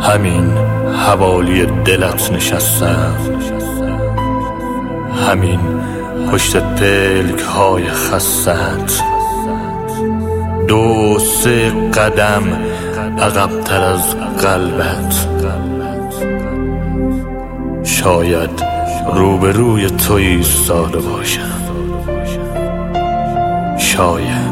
همین حوالی دلت نشستم، همین پشت پلک های خستت، 2-3 قدم عقب‌تر از قلبت. شاید روبروی تو ایستاده باشم، شاید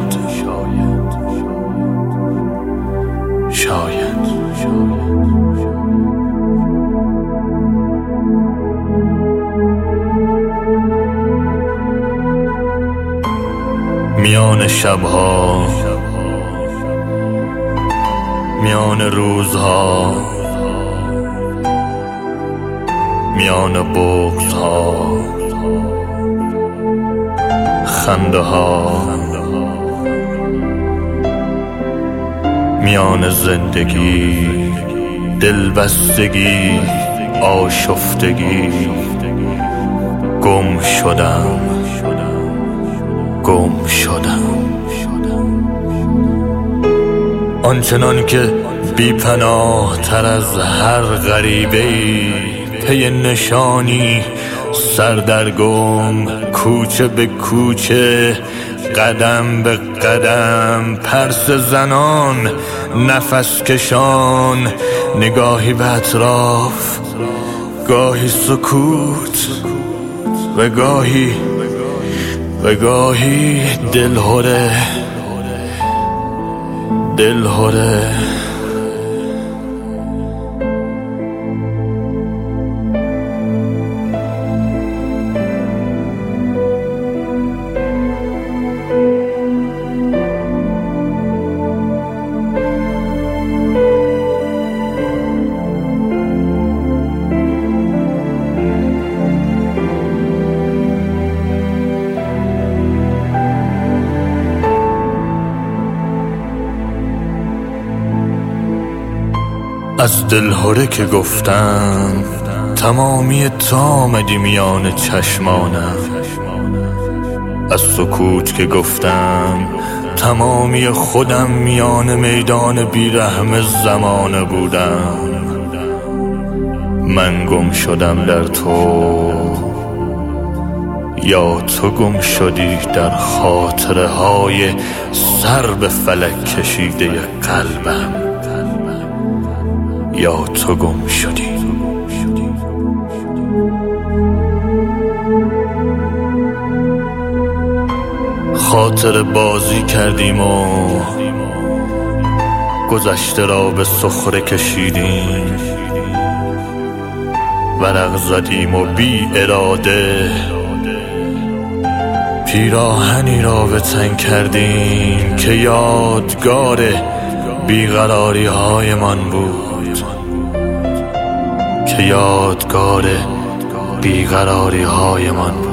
میان شبها، میان روزها، میان بغضها، خنده ها، میان زندگی، دلبستگی، آشفتگی، گم شدم. آنچنان که بی پناه تر از هر غریبه‌ای، پی نشانی سردرگم، کوچه به کوچه، قدم به قدم، پرس زنان، نفس کشان، نگاهی به اطراف، گاهی سکوت و گاهی دلهره. از دلهره که گفتم، تمامی تو آمدی میان چشمانم. از سکوت که گفتم، تمامی خودم میان میدان بیرحم زمانه بودم. من گم شدم در تو، یا تو گم شدی در خاطره های سر به فلک کشیده قلبم، یا تو گم شدی. خاطر بازی کردیم و گذشته را به سخره کشیدیم، ورق زدیم و بی اراده پیراهنی را به تن کردیم که یادگار بیقراری های من بود، که یادگار بیقراری های من بود.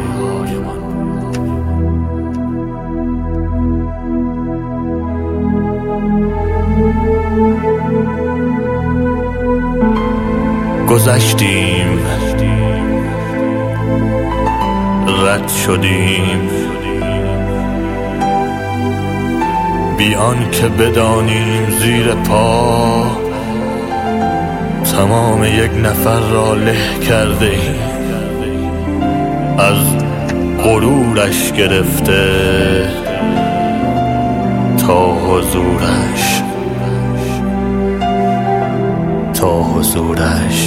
گذشتیم، رد شدیم، بی آن که بدانیم زیر پا تمام یک نفر را له کرده ایم، از غرورش گرفته تا حضورش، تا حضورش.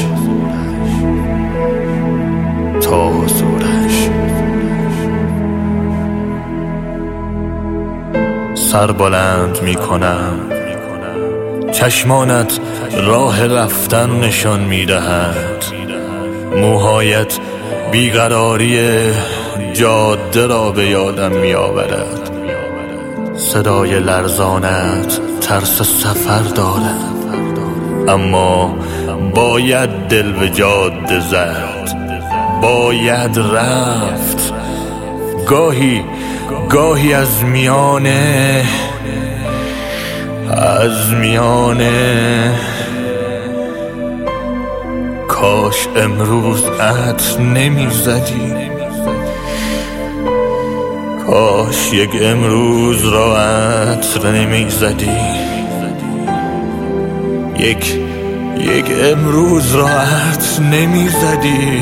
سر بلند می کنم، چشمانت راه رفتن نشان می دهد، موهایت بیقراری جاده را به یادم می آورد، صدای لرزانت ترس سفر دارد، اما باید دل به جاده زد، باید رفت. گاهی از میانه کاش امروز عطر نمی زدی، کاش یک امروز را عطر نمی زدی، یک امروز را عطر نمیزدی؟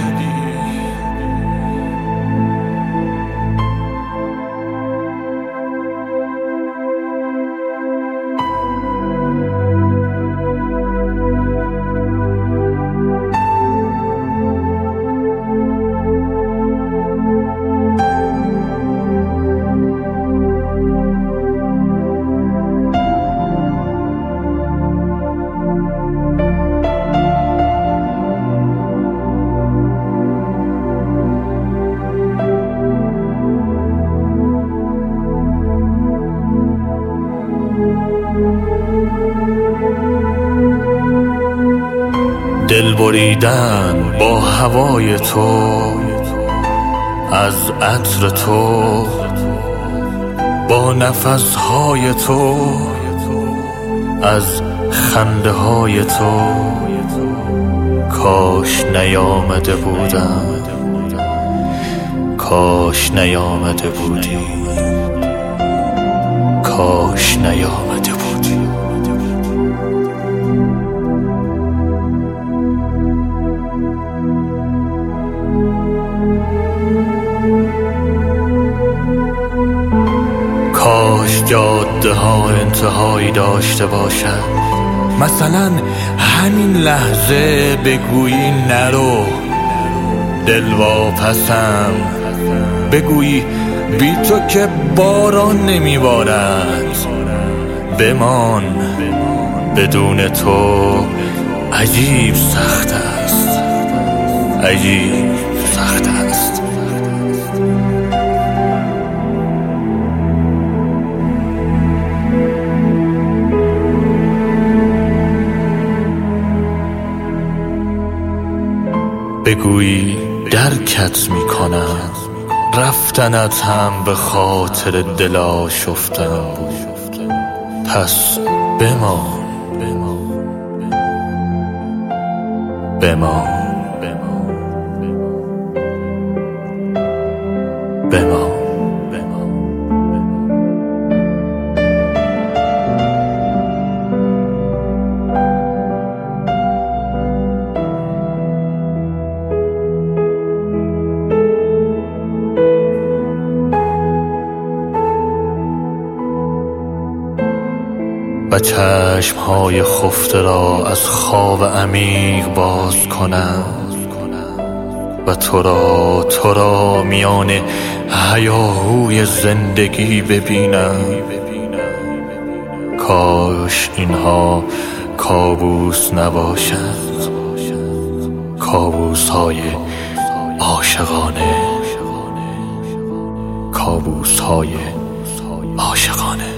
دل بریدن با هوای تو، از عطر تو، با نفسهای تو، از خنده های تو. کاش نیامده بودم، کاش نیامده بودی، کاش نیامده بودی. کاش جاده ها انتهایی داشته باشد، مثلا همین لحظه بگویی نرو، دل واپسم، بگویی بی تو که باران نمیبارد، بمان، بدون تو عجیب سخت است، عجیب سخت است. بگویی درکت میکنم، رفتنت هم به خاطر دل آشفتم بود، پس بمان، بمان، بمان. و چشمهای خفته را از خواب عمیق باز کنم و تو را میان هیاهوی زندگی ببینم. کاش اینها کابوس نباشد، کابوس‌های عاشقانه، کابوس‌های عاشقانه.